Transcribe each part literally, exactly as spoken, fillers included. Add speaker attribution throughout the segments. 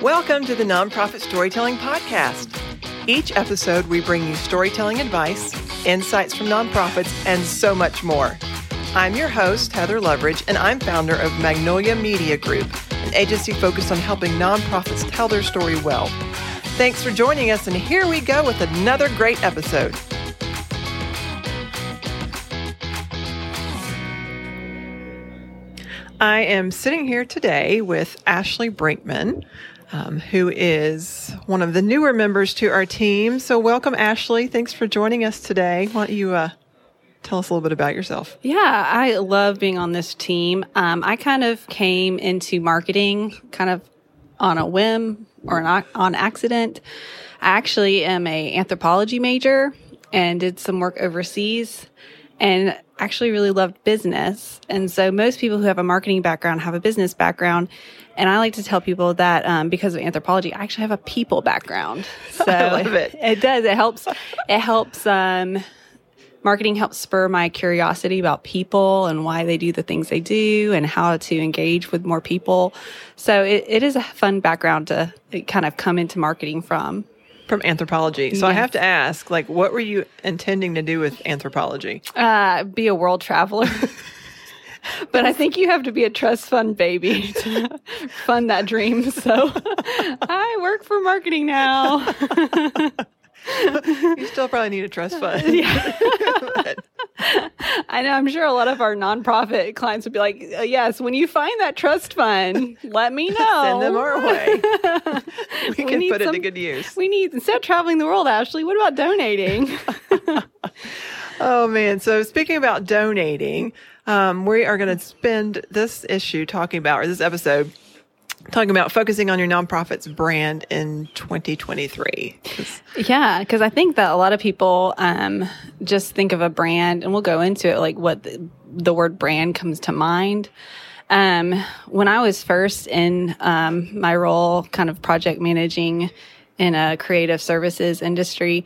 Speaker 1: Welcome to the Nonprofit Storytelling Podcast. Each episode, we bring you storytelling advice, insights from nonprofits, and so much more. I'm your host, Heather Loveridge, and I'm founder of Magnolia Media Group, an agency focused on helping nonprofits tell their story well. Thanks for joining us, and here we go with another great episode. I am sitting here today with Ashley Brinkman, um, who is one of the newer members to our team. So welcome, Ashley. Thanks for joining us today. Why don't you uh, tell us a little bit about yourself?
Speaker 2: Yeah, I love being on this team. Um, I kind of came into marketing kind of on a whim or an, on accident. I actually am a anthropology major and did some work overseas and actually really loved business. And so most people who have a marketing background have a business background. And I like to tell people that um, because of anthropology, I actually have a people background. So
Speaker 1: I love it.
Speaker 2: It does. It helps. It helps. Um, marketing helps spur my curiosity about people and why they do the things they do and how to engage with more people. So it, it is a fun background to kind of come into marketing from.
Speaker 1: From anthropology. So yes. I have to ask, like, what were you intending to do with anthropology?
Speaker 2: Uh, be a world traveler. But I think you have to be a trust fund baby to fund that dream. So I work for marketing now.
Speaker 1: You still probably need a trust fund.
Speaker 2: Yeah. I know. I'm sure a lot of our nonprofit clients would be like, yes, when you find that trust fund, let me know.
Speaker 1: Send them our way. We, we can put some, it to good use.
Speaker 2: We need, instead of traveling the world, Ashley, what about donating?
Speaker 1: Oh, man. So speaking about donating, um, we are going to spend this issue talking about, or this episode, talking about focusing on your nonprofit's brand in twenty twenty-three.
Speaker 2: Yeah, because I think that a lot of people um, just think of a brand, and we'll go into it, like what the, the word brand comes to mind. Um, when I was first in um, my role, kind of project managing in a creative services industry,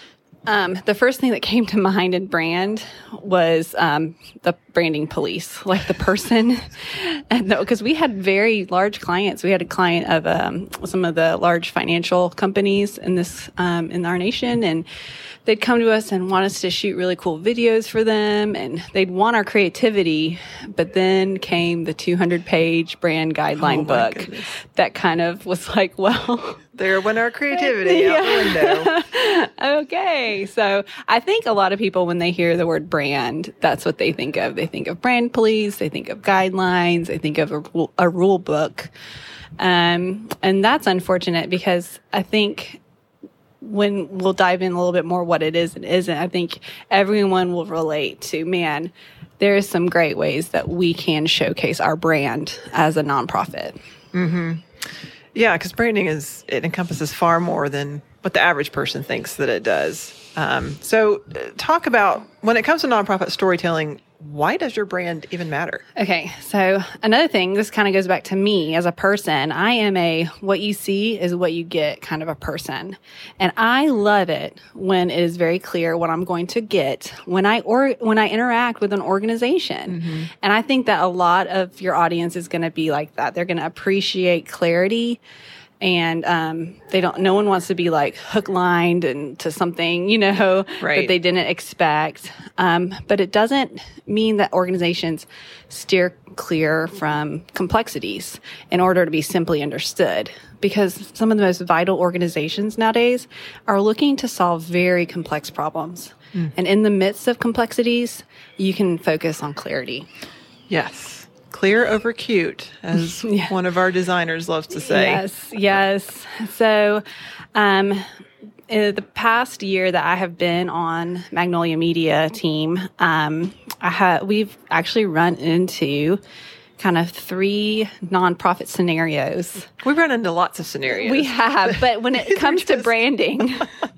Speaker 2: Um, the first thing that came to mind in brand was um, the branding police, like the person. And because we had very large clients, we had a client of um, some of the large financial companies in this um, in our nation, and they'd come to us and want us to shoot really cool videos for them, and they'd want our creativity. But then came the two hundred page brand guideline oh book goodness. That kind of was like, well.
Speaker 1: There went our creativity out the window.
Speaker 2: Okay. So I think a lot of people, when they hear the word brand, that's what they think of. They think of brand police. They think of guidelines. They think of a, a rule book. Um, and that's unfortunate because I think when we'll dive in a little bit more what it is and isn't, I think everyone will relate to, man, there's some great ways that we can showcase our brand as a nonprofit.
Speaker 1: Mm-hmm. Yeah, because branding is, it encompasses far more than what the average person thinks that it does. Um, so talk about, when it comes to nonprofit storytelling, why does your brand even matter?
Speaker 2: Okay, so another thing, this kind of goes back to me as a person. I am a what you see is what you get kind of a person. And I love it when it is very clear what I'm going to get when I or when I interact with an organization. Mm-hmm. And I think that a lot of your audience is going to be like that. They're going to appreciate clarity. And um, they don't. No one wants to be like hook lined and to something, you know,
Speaker 1: right.
Speaker 2: that they didn't expect. Um, but it doesn't mean that organizations steer clear from complexities in order to be simply understood. Because some of the most vital organizations nowadays are looking to solve very complex problems. Mm. And in the midst of complexities, you can focus on clarity.
Speaker 1: Yes. Clear over cute, as yeah. one of our designers loves to say.
Speaker 2: Yes, yes. So, um, in the past year that I have been on Magnolia Media team, um, I ha- we've actually run into kind of three nonprofit scenarios.
Speaker 1: We've run into lots of scenarios.
Speaker 2: We have, but when it comes just... to branding.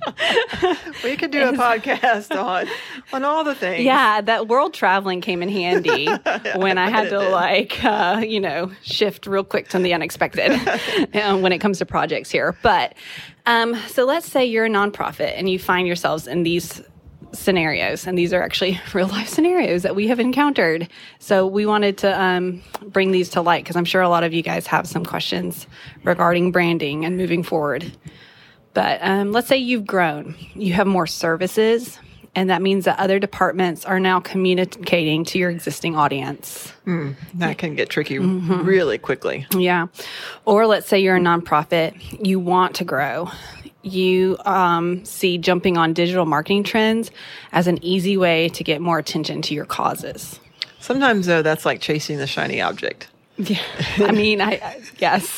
Speaker 1: We could do a podcast on on all the things.
Speaker 2: Yeah, that world traveling came in handy yeah, when I had to did. like, uh, you know, shift real quick to the unexpected um, when it comes to projects here. But um, so let's say you're a nonprofit and you find yourselves in these scenarios, and these are actually real life scenarios that we have encountered. So we wanted to um, bring these to light because I'm sure a lot of you guys have some questions regarding branding and moving forward. But um, let's say you've grown, you have more services, and that means that other departments are now communicating to your existing audience.
Speaker 1: Mm, that can get tricky mm-hmm. really quickly.
Speaker 2: Yeah. Or let's say you're a nonprofit, you want to grow. You um, see jumping on digital marketing trends as an easy way to get more attention to your causes.
Speaker 1: Sometimes, though, that's like chasing the shiny object.
Speaker 2: Yeah. I mean, I, I yes.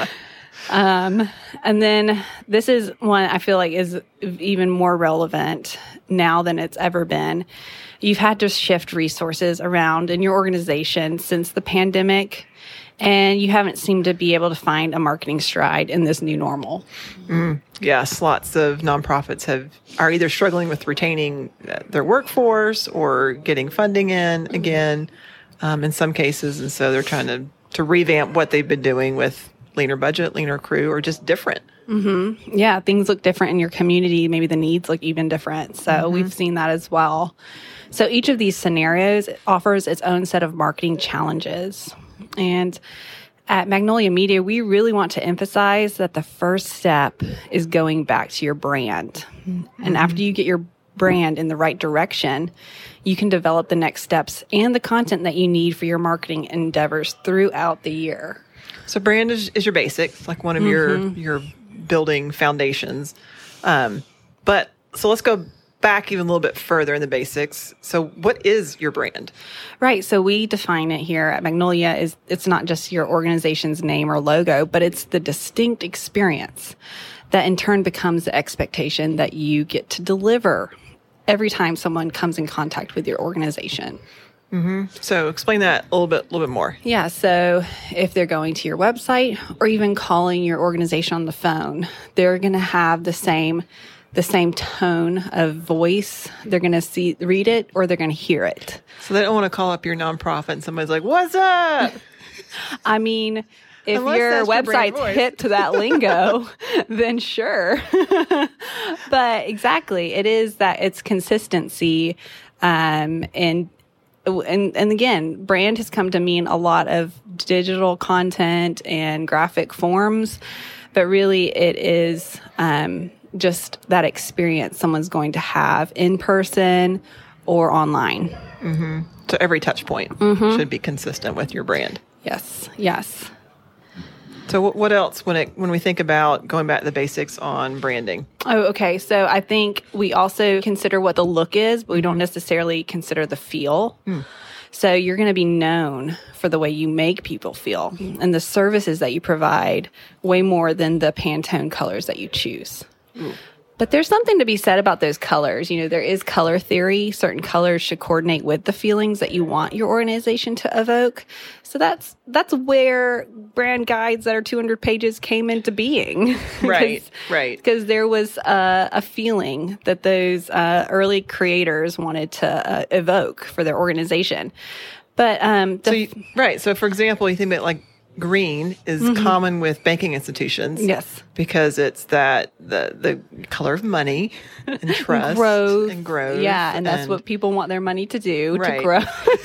Speaker 2: Um, and then this is one I feel like is even more relevant now than it's ever been. You've had to shift resources around in your organization since the pandemic, and you haven't seemed to be able to find a marketing stride in this new normal.
Speaker 1: Mm, yes, lots of nonprofits have are either struggling with retaining their workforce or getting funding in again, um, in some cases, and so they're trying to to revamp what they've been doing with leaner budget, leaner crew, or just different.
Speaker 2: Mm-hmm. Yeah, things look different in your community. Maybe the needs look even different. So mm-hmm. we've seen that as well. So each of these scenarios offers its own set of marketing challenges. And at Magnolia Media, we really want to emphasize that the first step is going back to your brand. Mm-hmm. And after you get your brand in the right direction, you can develop the next steps and the content that you need for your marketing endeavors throughout the year.
Speaker 1: So brand is, is your basics, like one of mm-hmm. your your building foundations. Um, but so let's go back even a little bit further in the basics. So what is your brand?
Speaker 2: Right. So we define it here at Magnolia is it's not just your organization's name or logo, but it's the distinct experience that in turn becomes the expectation that you get to deliver every time someone comes in contact with your organization.
Speaker 1: Mm-hmm. So explain that a little bit, a little bit more.
Speaker 2: Yeah. So if they're going to your website or even calling your organization on the phone, they're going to have the same, the same tone of voice. They're going to see, read it, or they're going to hear it.
Speaker 1: So they don't want to call up your nonprofit and somebody's like, "What's up?"
Speaker 2: I mean, if
Speaker 1: Unless
Speaker 2: your
Speaker 1: your
Speaker 2: website's hip to that lingo, then sure. But exactly, it is that it's consistency, um, and. And, and again, brand has come to mean a lot of digital content and graphic forms, but really it is um, just that experience someone's going to have in person or online.
Speaker 1: Mm-hmm. So every touch point
Speaker 2: mm-hmm.
Speaker 1: should be consistent with your brand.
Speaker 2: Yes, yes.
Speaker 1: So what else when it when we think about going back to the basics on branding?
Speaker 2: Oh, okay. So I think we also consider what the look is, but we don't necessarily consider the feel. Mm. So you're going to be known for the way you make people feel and the services that you provide way more than the Pantone colors that you choose. Ooh. But there's something to be said about those colors. You know, there is color theory. Certain colors should coordinate with the feelings that you want your organization to evoke. So that's that's where brand guides that are two hundred pages came into being.
Speaker 1: Right, right.
Speaker 2: Because there was uh, a feeling that those uh, early creators wanted to uh, evoke for their organization. But um, the
Speaker 1: so you, right. So for example, you think that like green is mm-hmm. common with banking institutions.
Speaker 2: Yes.
Speaker 1: Because it's that the the color of money and trust
Speaker 2: growth.
Speaker 1: and growth.
Speaker 2: Yeah, and that's and, what people want their money to do,
Speaker 1: right.
Speaker 2: to grow.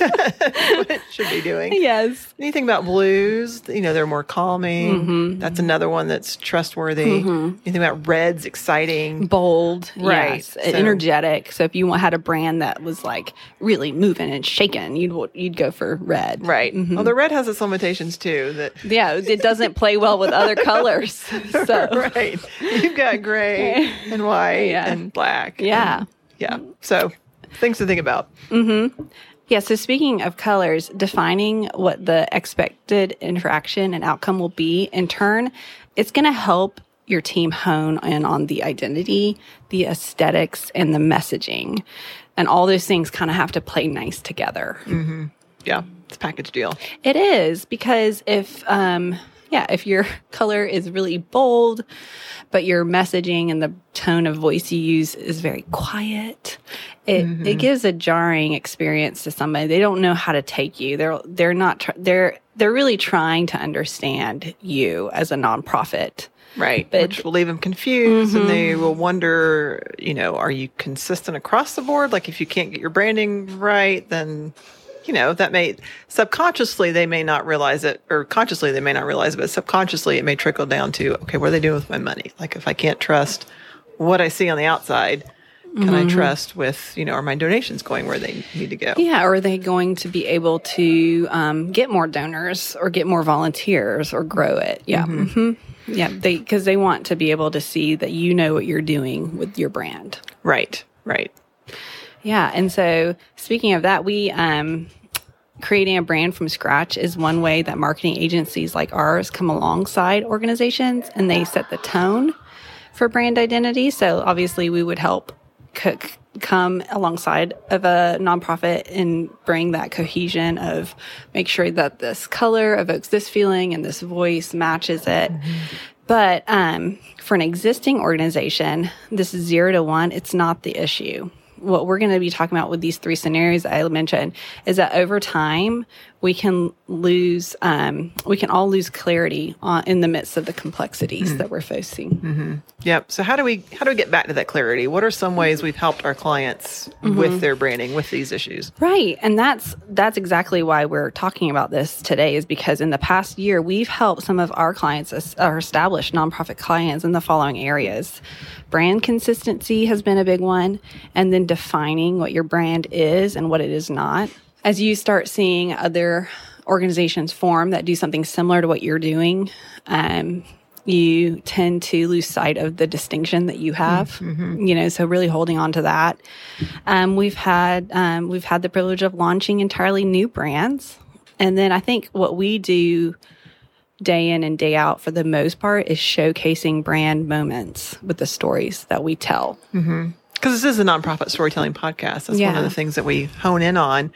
Speaker 1: What it should be doing.
Speaker 2: Yes.
Speaker 1: Anything about blues, you know, they're more calming. Mm-hmm. That's another one that's trustworthy. Mm-hmm. Anything about reds, exciting.
Speaker 2: Bold.
Speaker 1: Right.
Speaker 2: Yes. So, energetic. So if you had a brand that was like really moving and shaking, you'd you'd go for red.
Speaker 1: Right.
Speaker 2: Mm-hmm.
Speaker 1: Although red has its limitations too. That
Speaker 2: yeah, it doesn't play well with other colors. So.
Speaker 1: Right. You've got gray and white yeah. and black.
Speaker 2: Yeah.
Speaker 1: And, yeah. So things to think about.
Speaker 2: Mm-hmm. Yeah. So speaking of colors, defining what the expected interaction and outcome will be in turn, it's going to help your team hone in on the identity, the aesthetics, and the messaging. And all those things kind of have to play nice together.
Speaker 1: Mm-hmm. Yeah. It's a package deal.
Speaker 2: It is, because if um, yeah, if your color is really bold, but your messaging and the tone of voice you use is very quiet, it mm-hmm. it gives a jarring experience to somebody. They don't know how to take you. They're they're not tr- they're they're really trying to understand you as a nonprofit.
Speaker 1: Right, but, which will leave them confused, mm-hmm. and they will wonder, you know, are you consistent across the board? Like, if you can't get your branding right, then, you know, that may, subconsciously, they may not realize it, or consciously, they may not realize it, but subconsciously, it may trickle down to, okay, what are they doing with my money? Like, if I can't trust what I see on the outside, can mm-hmm. I trust with, you know, are my donations going where they need to go?
Speaker 2: Yeah, or are they going to be able to um, get more donors or get more volunteers or grow it? Yeah. Mm-hmm. Mm-hmm. Yeah, they because they want to be able to see that you know what you're doing with your brand.
Speaker 1: Right, right.
Speaker 2: Yeah, and so speaking of that, we um, creating a brand from scratch is one way that marketing agencies like ours come alongside organizations and they set the tone for brand identity. So obviously, we would help cook. come alongside of a nonprofit and bring that cohesion of make sure that this color evokes this feeling and this voice matches it. Mm-hmm. But um, for an existing organization, this is zero to one, it's not the issue. What we're going to be talking about with these three scenarios I mentioned is that over time, we can lose, um, we can all lose clarity on, in the midst of the complexities mm-hmm. that we're facing.
Speaker 1: Mm-hmm. Yep. So how do we how do we get back to that clarity? What are some ways we've helped our clients mm-hmm. with their branding, with these issues?
Speaker 2: Right, and that's that's exactly why we're talking about this today. Is because in the past year, we've helped some of our clients, our established nonprofit clients, in the following areas. Brand consistency has been a big one, and then defining what your brand is and what it is not. As you start seeing other organizations form that do something similar to what you're doing, um, you tend to lose sight of the distinction that you have. Mm-hmm. You know, so really holding on to that. Um, we've had um, we've had the privilege of launching entirely new brands, and then I think what we do day in and day out for the most part is showcasing brand moments with the stories that we tell.
Speaker 1: Mm-hmm. Because this is a nonprofit storytelling podcast. That's yeah. one of the things that we hone in on.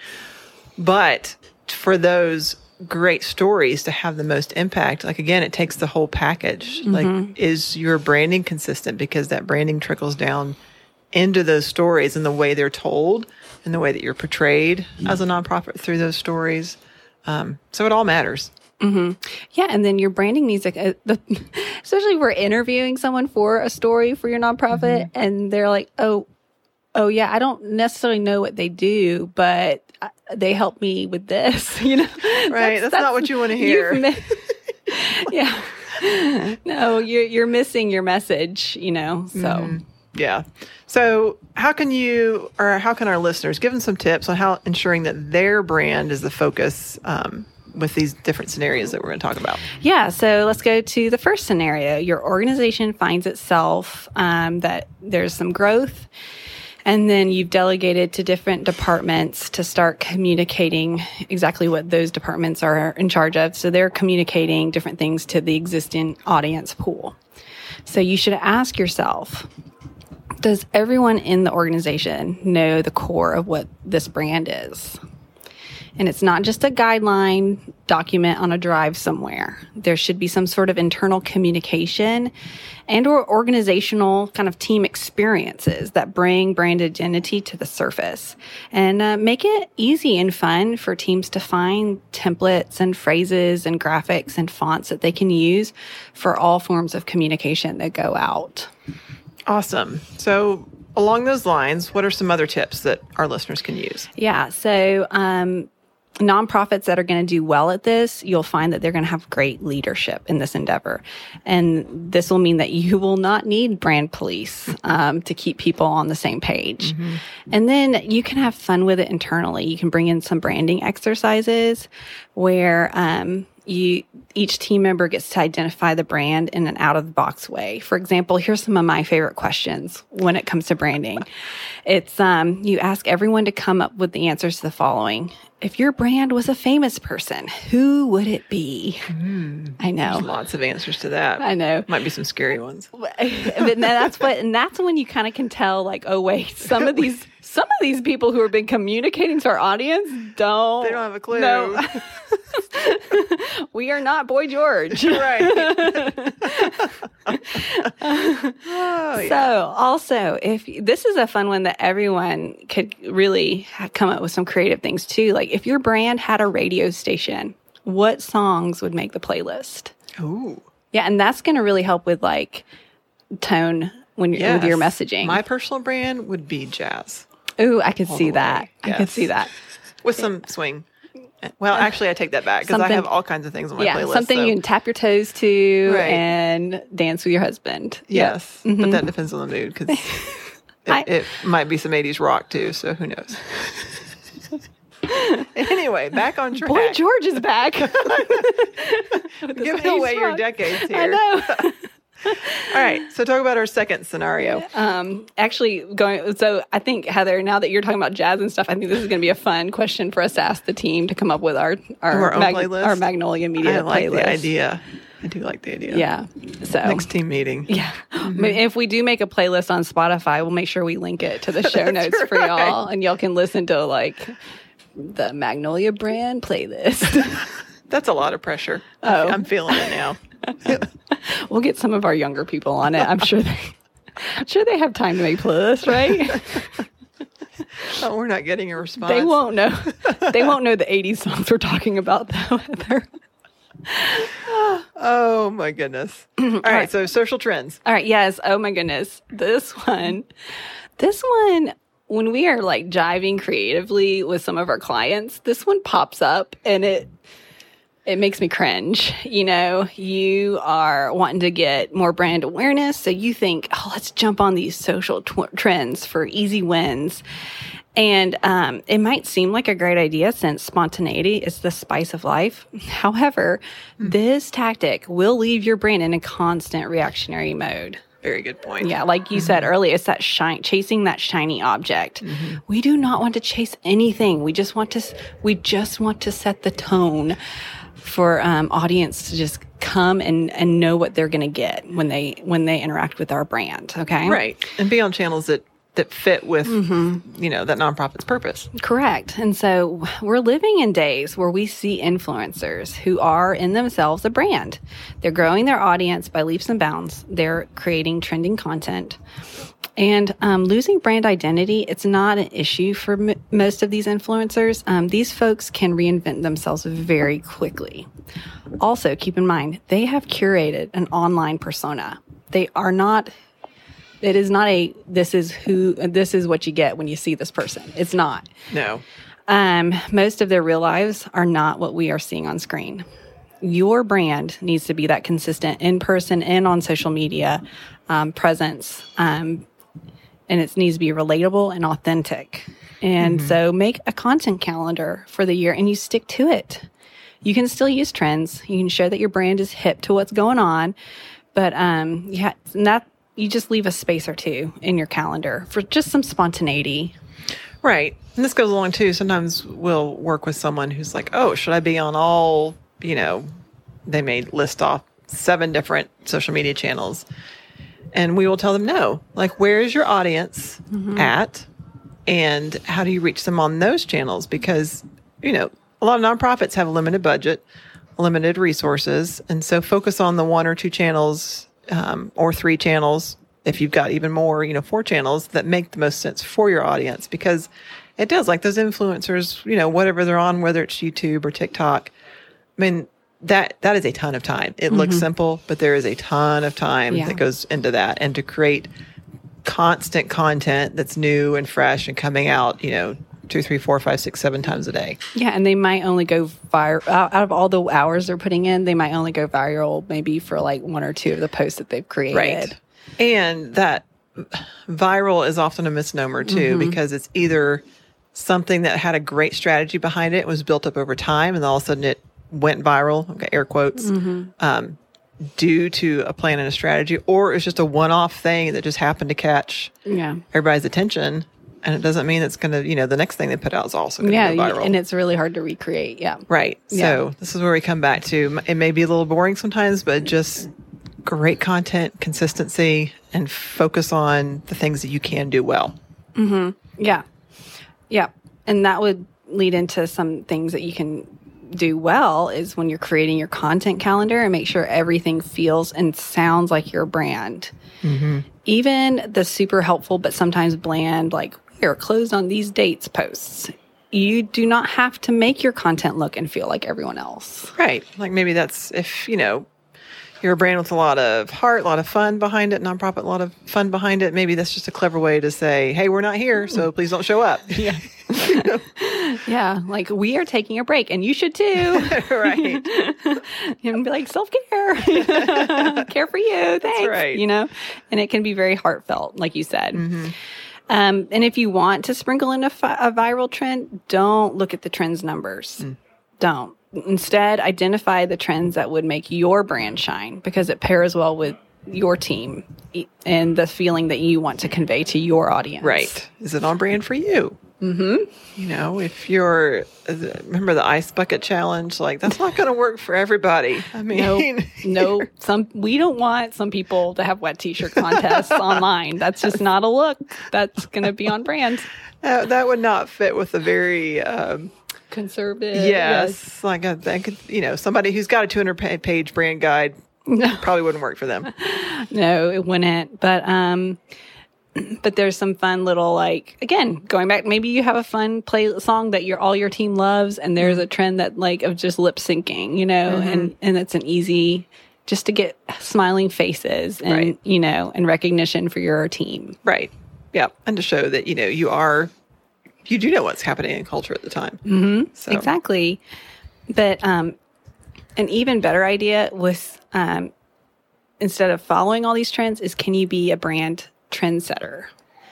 Speaker 1: But for those great stories to have the most impact, like, again, it takes the whole package. Mm-hmm. Like, is your branding consistent? Because that branding trickles down into those stories and the way they're told and the way that you're portrayed mm-hmm. as a nonprofit through those stories. Um, so it all matters.
Speaker 2: Mm-hmm. Yeah, and then your branding needs, like, a, the, especially if we're interviewing someone for a story for your nonprofit, mm-hmm. and they're like, "Oh, oh yeah, I don't necessarily know what they do, but they help me with this." You know,
Speaker 1: right? That's, that's, that's not what you want to hear.
Speaker 2: Mi- yeah, no, you're you're missing your message. You know, so
Speaker 1: mm-hmm. yeah. So how can you, or how can our listeners give them some tips on how ensuring that their brand is the focus? Um, with these different scenarios that we're going to talk about?
Speaker 2: Yeah, so let's go to the first scenario. Your organization finds itself um, that there's some growth, and then you've delegated to different departments to start communicating exactly what those departments are in charge of. So they're communicating different things to the existing audience pool. So you should ask yourself, does everyone in the organization know the core of what this brand is? And it's not just a guideline document on a drive somewhere. There should be some sort of internal communication and or organizational kind of team experiences that bring brand identity to the surface and uh, make it easy and fun for teams to find templates and phrases and graphics and fonts that they can use for all forms of communication that go out.
Speaker 1: Awesome. So along those lines, what are some other tips that our listeners can use?
Speaker 2: Yeah. So, um, nonprofits that are going to do well at this, you'll find that they're going to have great leadership in this endeavor. And this will mean that you will not need brand police um, to keep people on the same page. Mm-hmm. And then you can have fun with it internally. You can bring in some branding exercises where um, you each team member gets to identify the brand in an out-of-the-box way. For example, here's some of my favorite questions when it comes to branding. It's um, you ask everyone to come up with the answers to the following. If your brand was a famous person, who would it be? Mm, I know.
Speaker 1: There's lots of answers to that.
Speaker 2: I know.
Speaker 1: Might be some scary ones.
Speaker 2: But that's what, and that's when you kind of can tell, like, oh wait, some of these Some of these people who have been communicating to our audience don't.
Speaker 1: They don't have a clue.
Speaker 2: No. We are not Boy George.
Speaker 1: Right. Oh, yeah.
Speaker 2: So also, if this is a fun one that everyone could really come up with some creative things too. Like if your brand had a radio station, what songs would make the playlist?
Speaker 1: Ooh.
Speaker 2: Yeah, and that's going to really help with like tone when you're
Speaker 1: Yes.
Speaker 2: with your messaging.
Speaker 1: My personal brand would be jazz.
Speaker 2: Ooh, I could
Speaker 1: All
Speaker 2: see
Speaker 1: the
Speaker 2: that.
Speaker 1: way.
Speaker 2: I
Speaker 1: Yes.
Speaker 2: could see that.
Speaker 1: With some swing. Well, actually, I take that back because I
Speaker 2: Something-
Speaker 1: have all kinds of things on my
Speaker 2: Yeah,
Speaker 1: playlist.
Speaker 2: something
Speaker 1: so-
Speaker 2: you can tap your toes to
Speaker 1: Right.
Speaker 2: and dance with your husband.
Speaker 1: Yes,
Speaker 2: Yep.
Speaker 1: but
Speaker 2: Mhm.
Speaker 1: that depends on the mood because
Speaker 2: I-
Speaker 1: it, it might be some eighties rock too, so who knows. Anyway, back on track.
Speaker 2: Boy George is back.
Speaker 1: Giving away your decades here.
Speaker 2: I know.
Speaker 1: All right, so talk about our second scenario.
Speaker 2: Um, actually, going. So I think Heather, now that you're talking about jazz and stuff, I think this is going to be a fun question for us to ask the team to come up with our our,
Speaker 1: Our own playlist?
Speaker 2: our Magnolia Media
Speaker 1: I like
Speaker 2: playlist.
Speaker 1: the idea. I do like the idea.
Speaker 2: Yeah. So
Speaker 1: Next team meeting.
Speaker 2: yeah.
Speaker 1: Mm-hmm.
Speaker 2: If we do make a playlist on Spotify, we'll make sure we link it to the show notes for y'all, and y'all can listen to like the Magnolia brand playlist.
Speaker 1: That's a lot of pressure.
Speaker 2: Oh.
Speaker 1: I'm feeling it now.
Speaker 2: We'll get some of our younger people on it. I'm sure they, I'm sure they have time to make playlists, right?
Speaker 1: Oh, we're not getting a response.
Speaker 2: They won't know. They won't know the eighties songs we're talking about, though, Heather.
Speaker 1: Oh my goodness. All right,
Speaker 2: right.
Speaker 1: so social trends.
Speaker 2: All right. Yes. Oh my goodness. This one, this one, when we are like jiving creatively with some of our clients, this one pops up and it, it makes me cringe. You know, you are wanting to get more brand awareness. So you think, oh, let's jump on these social tw- trends for easy wins. And um, it might seem like a great idea since spontaneity is the spice of life. However, mm-hmm. this tactic will leave your brain in a constant reactionary mode.
Speaker 1: Very good point.
Speaker 2: Yeah, like you mm-hmm. said earlier, it's that shine, chasing that shiny object. Mm-hmm. We do not want to chase anything. We just want to. We just want to set the tone for um, audience to just come and, and know what they're going to get when they when they interact with our brand. Okay,
Speaker 1: right, and be on channels that. that fit with, mm-hmm. you know, that nonprofit's purpose.
Speaker 2: Correct. And so we're living in days where we see influencers who are in themselves a brand. They're growing their audience by leaps and bounds. They're creating trending content. And um, losing brand identity, it's not an issue for m- most of these influencers. Um, these folks can reinvent themselves very quickly. Also, keep in mind, they have curated an online persona. They are not... It is not a, this is who, this is what you get when you see this person. It's not.
Speaker 1: No.
Speaker 2: Um, most of their real lives are not what we are seeing on screen. Your brand needs to be that consistent in person and on social media um, presence. Um, and it needs to be relatable and authentic. And mm-hmm. so make a content calendar for the year and you stick to it. You can still use trends. You can show that your brand is hip to what's going on. But um, yeah, that, you just leave a space or two in your calendar for just some spontaneity.
Speaker 1: Right. And this goes along too. Sometimes we'll work with someone who's like, oh, should I be on all, you know, they may list off seven different social media channels. And we will tell them no. Like, where is your audience mm-hmm. at? And how do you reach them on those channels? Because, you know, a lot of nonprofits have a limited budget, limited resources. And so focus on the one or two channels Um, or three channels, if you've got even more, you know, four channels that make the most sense for your audience, because it does, like those influencers, you know, whatever they're on, whether it's YouTube or TikTok. I mean, that that is a ton of time. It mm-hmm. looks simple, but there is a ton of time yeah. that goes into that. And to create constant content that's new and fresh and coming out, you know, two, three, four, five, six, seven times a day.
Speaker 2: Yeah, and they might only go viral out, out of all the hours they're putting in. They might only go viral maybe for like one or two of the posts that they've created.
Speaker 1: Right, and that viral is often a misnomer too, mm-hmm. because it's either something that had a great strategy behind it, was built up over time, and all of a sudden it went viral. Okay, air quotes. Mm-hmm. Um, due to a plan and a strategy, or it's just a one-off thing that just happened to catch
Speaker 2: yeah.
Speaker 1: everybody's attention. And it doesn't mean it's going to, you know, the next thing they put out is also going to
Speaker 2: yeah,
Speaker 1: go viral.
Speaker 2: And it's really hard to recreate. Yeah.
Speaker 1: Right.
Speaker 2: Yeah.
Speaker 1: So this is where we come back to, it may be a little boring sometimes, but just great content, consistency, and focus on the things that you can do well.
Speaker 2: Mm-hmm. Yeah. Yeah. And that would lead into some things that you can do well is when you're creating your content calendar and make sure everything feels and sounds like your brand. Mm-hmm. Even the super helpful but sometimes bland, like we are closed on these dates posts. You do not have to make your content look and feel like everyone else.
Speaker 1: Right. Like maybe that's if, you know, you're a brand with a lot of heart, a lot of fun behind it, nonprofit, a lot of fun behind it. Maybe that's just a clever way to say, hey, we're not here, so please don't show up.
Speaker 2: Yeah. You know? Yeah. Like we are taking a break and you should too.
Speaker 1: Right.
Speaker 2: And be like, self-care. Care for you. Thanks.
Speaker 1: That's right.
Speaker 2: You know, and it can be very heartfelt, like you said. Mm-hmm. Um, and if you want to sprinkle in a, fi- a viral trend, don't look at the trends numbers. Mm. Don't. Instead, identify the trends that would make your brand shine because it pairs well with your team and the feeling that you want to convey to your audience.
Speaker 1: Right. Is it on brand for you? Mm-hmm. You know, if you're, remember the ice bucket challenge? Like, that's not going to work for everybody. I mean,
Speaker 2: no, no, some, we don't want some people to have wet t-shirt contests online. That's just not a look that's going to be on brand.
Speaker 1: Uh, that would not fit with a very, um,
Speaker 2: conservative.
Speaker 1: Yes.
Speaker 2: yes.
Speaker 1: Like, a, I could, you know, somebody who's got a two hundred page brand guide no. probably wouldn't work for them.
Speaker 2: No, it wouldn't. But, um, But there's some fun little, like, again, going back, maybe you have a fun play song that your all your team loves, and there's a trend that, like, of just lip syncing, you know, mm-hmm. and, and it's an easy, just to get smiling faces and, right. you know, and recognition for your team.
Speaker 1: Right. Yeah. And to show that, you know, you are, you do know what's happening in culture at the time.
Speaker 2: Mm-hmm. So. Exactly. But um, an even better idea was, um, instead of following all these trends, is can you be a brand trendsetter?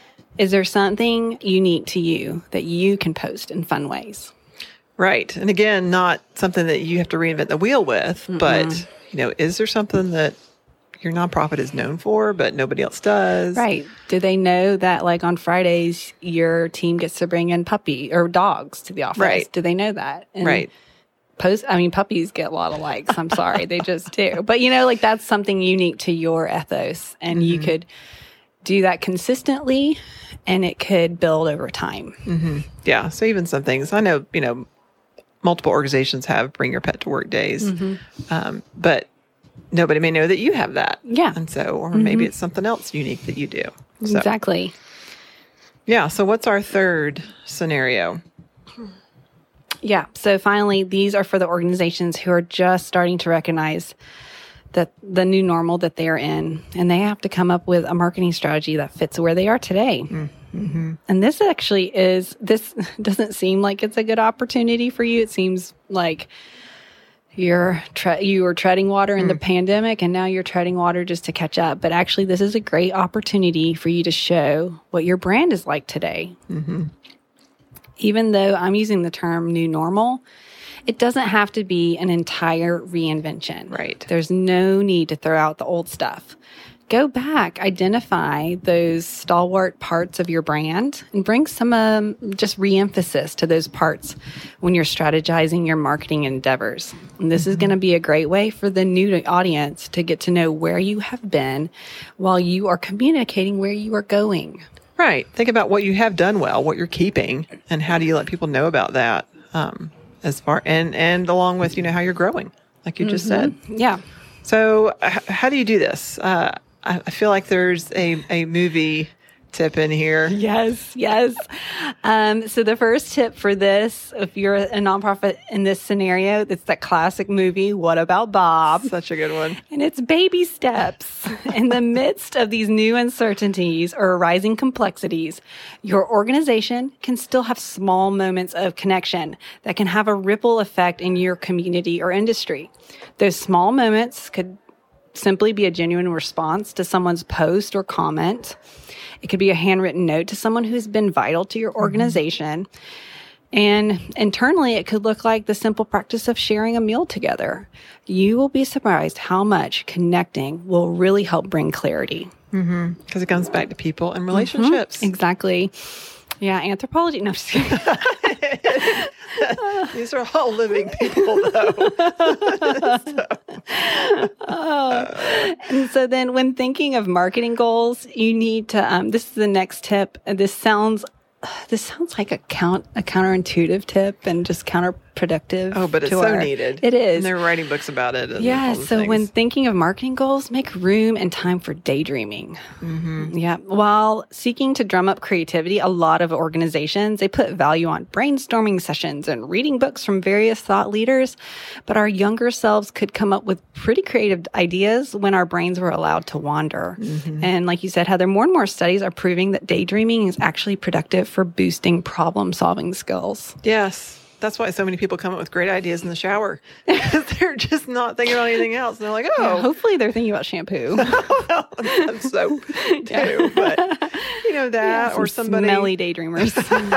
Speaker 2: Is there something unique to you that you can post in fun ways?
Speaker 1: Right. And again, not something that you have to reinvent the wheel with, mm-hmm. but, you know, is there something that your nonprofit is known for, but nobody else does?
Speaker 2: Right. Do they know that, like, on Fridays, your team gets to bring in puppy or dogs to the office?
Speaker 1: Right.
Speaker 2: Do they know that? And
Speaker 1: right.
Speaker 2: Post, I mean, puppies get a lot of likes. I'm sorry. They just do. But, you know, like, that's something unique to your ethos, and mm-hmm. you could do that consistently, and it could build over time.
Speaker 1: Mm-hmm. Yeah. So even some things, I know, you know, multiple organizations have bring your pet to work days, mm-hmm. um, but nobody may know that you have that.
Speaker 2: Yeah.
Speaker 1: And so, or mm-hmm. maybe it's something else unique that you do. So,
Speaker 2: exactly.
Speaker 1: Yeah. So what's our third scenario?
Speaker 2: Yeah. So finally, these are for the organizations who are just starting to recognize that the new normal that they're in, and they have to come up with a marketing strategy that fits where they are today. Mm-hmm. And this actually is, this doesn't seem like it's a good opportunity for you. It seems like you're tre- you were treading water in mm. the pandemic, and now you're treading water just to catch up. But actually, this is a great opportunity for you to show what your brand is like today. Mm-hmm. Even though I'm using the term new normal, it doesn't have to be an entire reinvention.
Speaker 1: Right.
Speaker 2: There's no need to throw out the old stuff. Go back, identify those stalwart parts of your brand, and bring some um, just re-emphasis to those parts when you're strategizing your marketing endeavors. And this mm-hmm. is going to be a great way for the new audience to get to know where you have been while you are communicating where you are going.
Speaker 1: Right. Think about what you have done well, what you're keeping, and how do you let people know about that? Um, as far and and along with, you know, how you're growing, like you mm-hmm. just said.
Speaker 2: Yeah.
Speaker 1: So h- how do you do this? Uh, I, I feel like there's a, a movie tip in here.
Speaker 2: Yes, yes. Um, so the first tip for this, if you're a nonprofit in this scenario, it's that classic movie, What About Bob?
Speaker 1: Such a good one.
Speaker 2: And it's baby steps. In the midst of these new uncertainties or rising complexities, your organization can still have small moments of connection that can have a ripple effect in your community or industry. Those small moments could simply be a genuine response to someone's post or comment. It could be a handwritten note to someone who's been vital to your organization. Mm-hmm. And internally, it could look like the simple practice of sharing a meal together. You will be surprised how much connecting will really help bring clarity.
Speaker 1: Because mm-hmm. it comes back to people and relationships.
Speaker 2: Mm-hmm. Exactly. Yeah, anthropology. No, I'm just kidding.
Speaker 1: These are all living people, though. so.
Speaker 2: oh. And so then when thinking of marketing goals, you need to, um, this is the next tip. This sounds this sounds like a count a counterintuitive tip and just counterproductive.
Speaker 1: Oh, but it's so
Speaker 2: our,
Speaker 1: needed.
Speaker 2: It is.
Speaker 1: And they're writing books about it. And
Speaker 2: yeah.
Speaker 1: all the
Speaker 2: So
Speaker 1: things.
Speaker 2: when thinking of marketing goals, make room and time for daydreaming.
Speaker 1: Mm-hmm.
Speaker 2: Yeah. While seeking to drum up creativity, a lot of organizations, they put value on brainstorming sessions and reading books from various thought leaders. But our younger selves could come up with pretty creative ideas when our brains were allowed to wander. Mm-hmm. And like you said, Heather, more and more studies are proving that daydreaming is actually productive for boosting problem-solving skills.
Speaker 1: Yes. That's why so many people come up with great ideas in the shower. Because they're just not thinking about anything else. And they're like, oh.
Speaker 2: Yeah, hopefully they're thinking about shampoo.
Speaker 1: Well, and soap, too. Yeah. But, you know, that
Speaker 2: yeah,
Speaker 1: or somebody.
Speaker 2: Smelly daydreamers.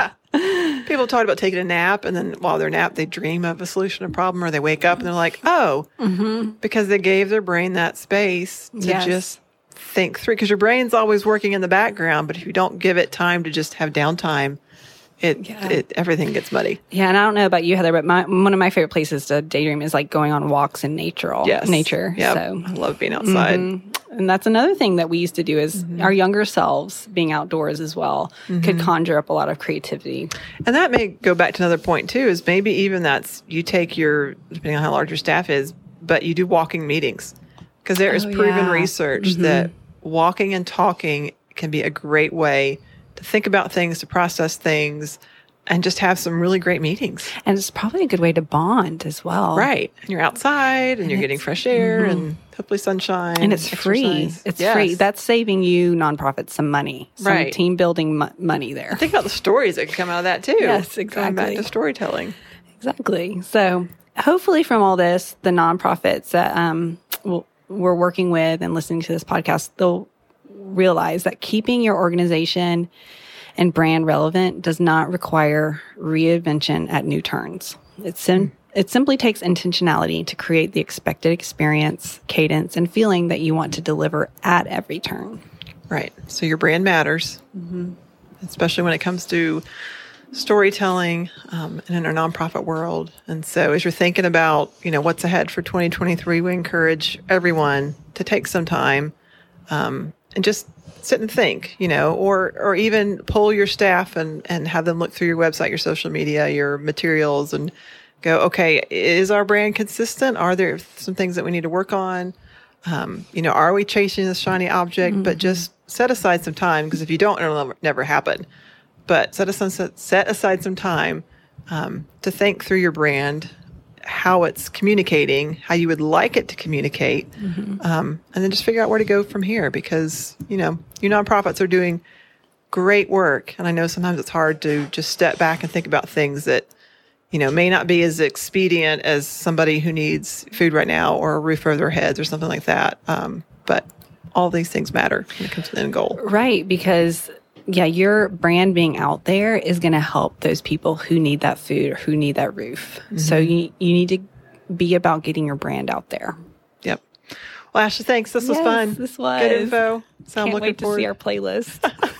Speaker 1: People talk about taking a nap, and then while they're nap, they dream of a solution to a problem, or they wake up and they're like, oh, mm-hmm. because they gave their brain that space to
Speaker 2: yes.
Speaker 1: just think through. Because your brain's always working in the background, but if you don't give it time to just have downtime, It,
Speaker 2: yeah.
Speaker 1: it everything gets muddy.
Speaker 2: Yeah, and I don't know about you, Heather, but my, one of my favorite places to daydream is like going on walks in nature.
Speaker 1: Yes.
Speaker 2: Nature.
Speaker 1: Yep.
Speaker 2: So
Speaker 1: I love being outside.
Speaker 2: Mm-hmm. And that's another thing that we used to do is mm-hmm. our younger selves being outdoors as well mm-hmm. could conjure up a lot of creativity.
Speaker 1: And that may go back to another point too, is maybe even that's you take your, depending on how large your staff is, but you do walking meetings. Because there is
Speaker 2: oh,
Speaker 1: proven
Speaker 2: yeah.
Speaker 1: research
Speaker 2: mm-hmm.
Speaker 1: that walking and talking can be a great way to think about things, to process things, and just have some really great meetings.
Speaker 2: And it's probably a good way to bond as well.
Speaker 1: Right. And you're outside and, and you're getting fresh air mm-hmm. and hopefully sunshine.
Speaker 2: And it's
Speaker 1: exercise.
Speaker 2: free. It's
Speaker 1: yes.
Speaker 2: free. That's saving you nonprofits some money, some
Speaker 1: right.
Speaker 2: team building mo- money there.
Speaker 1: And think about the stories that can come out of that too.
Speaker 2: Yes, exactly.
Speaker 1: Going back to storytelling.
Speaker 2: Exactly. So hopefully from all this, the nonprofits that um, we'll, we're working with and listening to this podcast, they'll realize that keeping your organization and brand relevant does not require reinvention at new turns. It, sim- mm. it simply takes intentionality to create the expected experience, cadence, and feeling that you want to deliver at every turn.
Speaker 1: Right. So your brand matters, mm-hmm. especially when it comes to storytelling um, and in our nonprofit world. And so as you're thinking about, you know, what's ahead for twenty twenty-three, we encourage everyone to take some time um, and just sit and think, you know, or or even poll your staff and, and have them look through your website, your social media, your materials, and go, okay, is our brand consistent? Are there some things that we need to work on? Um, you know, are we chasing this shiny object? Mm-hmm. But just set aside some time, because if you don't, it'll never, never happen. But set aside, set aside some time um, to think through your brand, how it's communicating, how you would like it to communicate, mm-hmm. um, and then just figure out where to go from here. Because, you know, you nonprofits are doing great work. And I know sometimes it's hard to just step back and think about things that, you know, may not be as expedient as somebody who needs food right now or a roof over their heads or something like that. Um, but all these things matter when it comes to the end goal.
Speaker 2: Right, because yeah, your brand being out there is going to help those people who need that food or who need that roof. Mm-hmm. So you you need to be about getting your brand out there.
Speaker 1: Yep. Well, Ashley, thanks. This was
Speaker 2: yes,
Speaker 1: fun.
Speaker 2: This was
Speaker 1: good info. So
Speaker 2: can't
Speaker 1: I'm looking
Speaker 2: wait
Speaker 1: forward
Speaker 2: to see our playlist.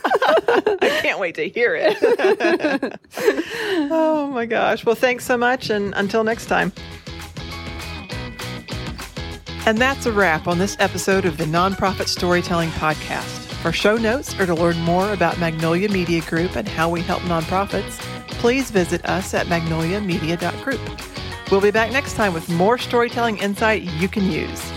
Speaker 1: I can't wait to hear it. Oh my gosh. Well, thanks so much, and until next time. And that's a wrap on this episode of the Nonprofit Storytelling Podcast. For show notes or to learn more about Magnolia Media Group and how we help nonprofits, please visit us at magnolia media dot group. We'll be back next time with more storytelling insight you can use.